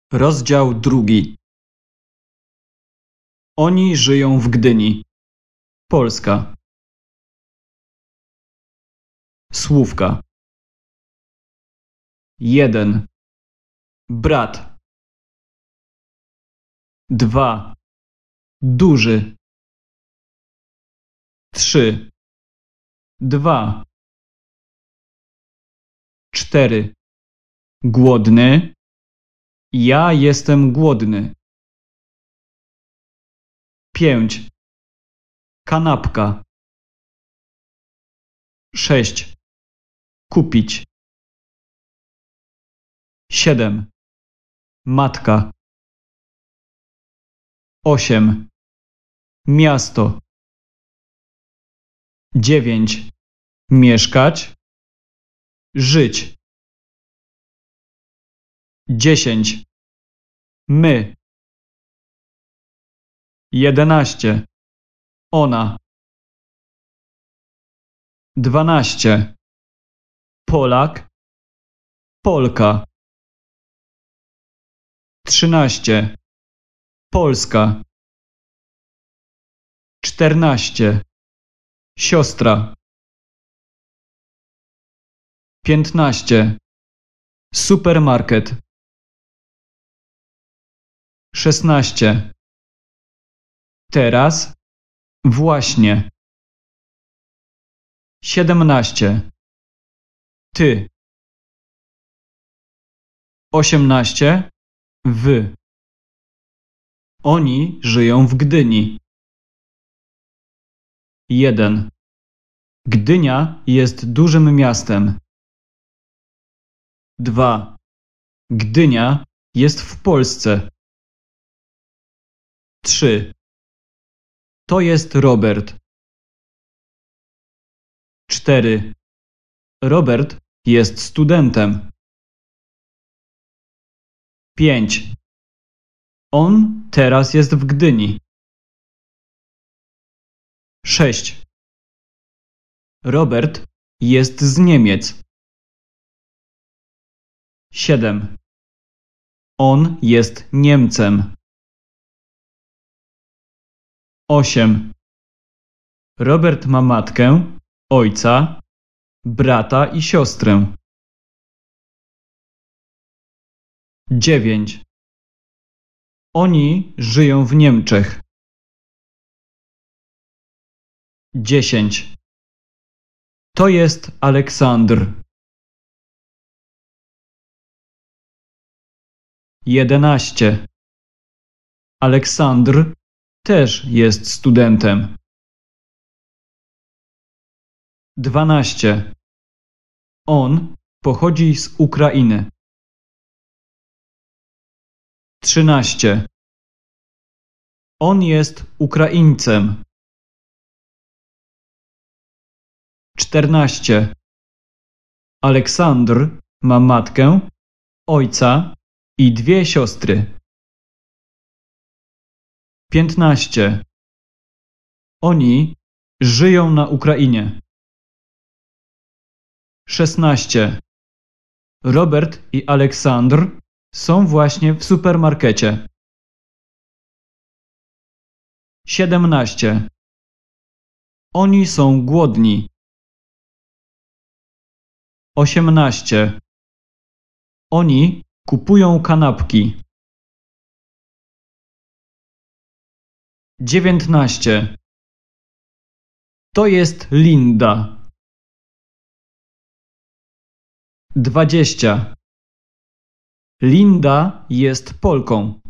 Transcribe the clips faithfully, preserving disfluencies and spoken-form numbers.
Rozdział drugi. Oni żyją w Gdyni. Polska. Słówka. Jeden. Brat. Dwa. Duży. Trzy. Dwa. Cztery. Głodny. Ja jestem głodny. Pięć. Kanapka. Sześć. Kupić. Siedem. Matka. Osiem. Miasto. Dziewięć. Mieszkać. Żyć. Dziesięć. My. Jedenaście. Ona. Dwanaście. Polak. Polka. Trzynaście. Polska. Czternaście. Siostra. Piętnaście. Supermarket. Szesnaście. Teraz. Właśnie. Siedemnaście. Ty. Osiemnaście. Wy. Oni żyją w Gdyni. Jeden. Gdynia jest dużym miastem. Dwa. Gdynia jest w Polsce. Trzy. To jest Robert. Cztery. Robert jest studentem. Pięć. On teraz jest w Gdyni. Sześć. Robert jest z Niemiec. Siedem. On jest Niemcem. Osiem. Robert ma matkę, ojca, brata i siostrę. Dziewięć. Oni żyją w Niemczech. Dziesięć. To jest Aleksandr. Jedenaście. Aleksandr też jest studentem. Dwanaście. On pochodzi z Ukrainy. Trzynaście. On jest Ukraińcem. Czternaście. Aleksandr ma matkę, ojca i dwie siostry. Piętnaście. Oni żyją na Ukrainie. Szesnaście. Robert i Aleksandr są właśnie w supermarkecie. Siedemnaście. Oni są głodni. Osiemnaście. Oni kupują kanapki. Dziewiętnaście. To jest Linda. Dwadzieścia. Linda jest Polką.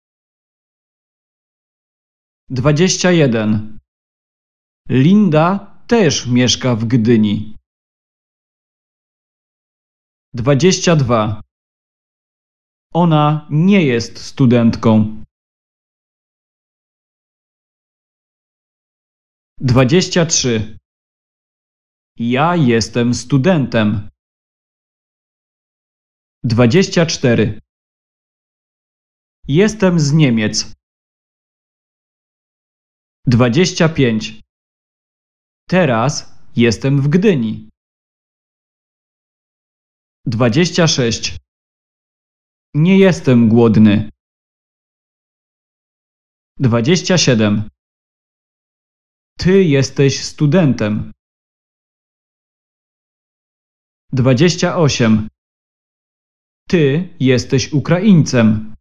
Dwadzieścia jeden. Linda też mieszka w Gdyni. Dwadzieścia dwa. Ona nie jest studentką. Dwadzieścia trzy. Ja jestem studentem. Dwadzieścia cztery. Jestem z Niemiec. Dwadzieścia pięć. Teraz jestem w Gdyni. Dwadzieścia sześć. Nie jestem głodny. Dwadzieścia siedem. Ty jesteś studentem. Dwadzieścia osiem. Ty jesteś Ukraińcem.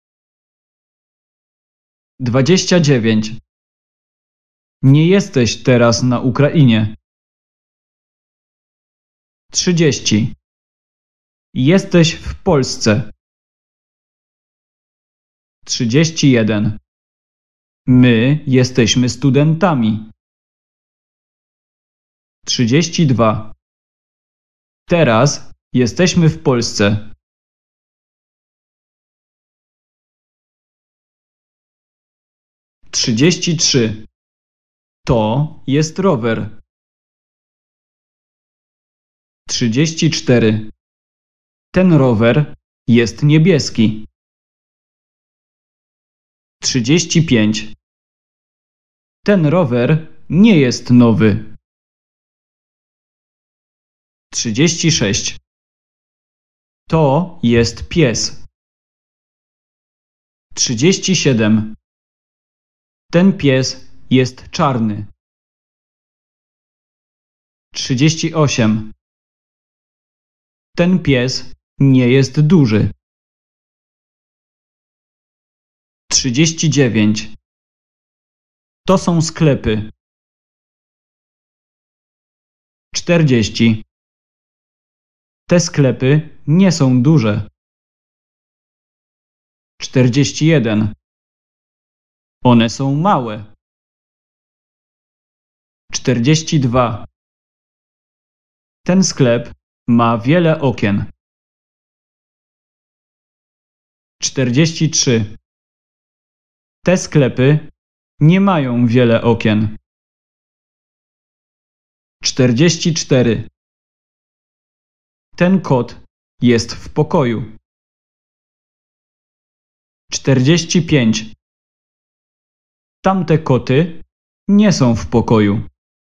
Dwadzieścia dziewięć. Nie jesteś teraz na Ukrainie. Trzydzieści. Jesteś w Polsce. Trzydzieści jeden. My jesteśmy studentami. Trzydzieści dwa. Teraz jesteśmy w Polsce. Trzydzieści trzy. To jest rower. Trzydzieści cztery. Ten rower jest niebieski. Trzydzieści pięć. Ten rower nie jest nowy. Trzydzieści sześć. To jest pies. Trzydzieści siedem. Ten pies jest czarny. Trzydzieści osiem. Ten pies nie jest duży. Trzydzieści dziewięć. To są sklepy. Czterdzieści. Te sklepy nie są duże. Czterdzieści jeden. One są małe. Czterdzieści dwa. Ten sklep ma wiele okien. Czterdzieści trzy. Te sklepy nie mają wiele okien. Czterdzieści cztery. Ten kot jest w pokoju. Czterdzieści pięć. Tamte koty nie są w pokoju.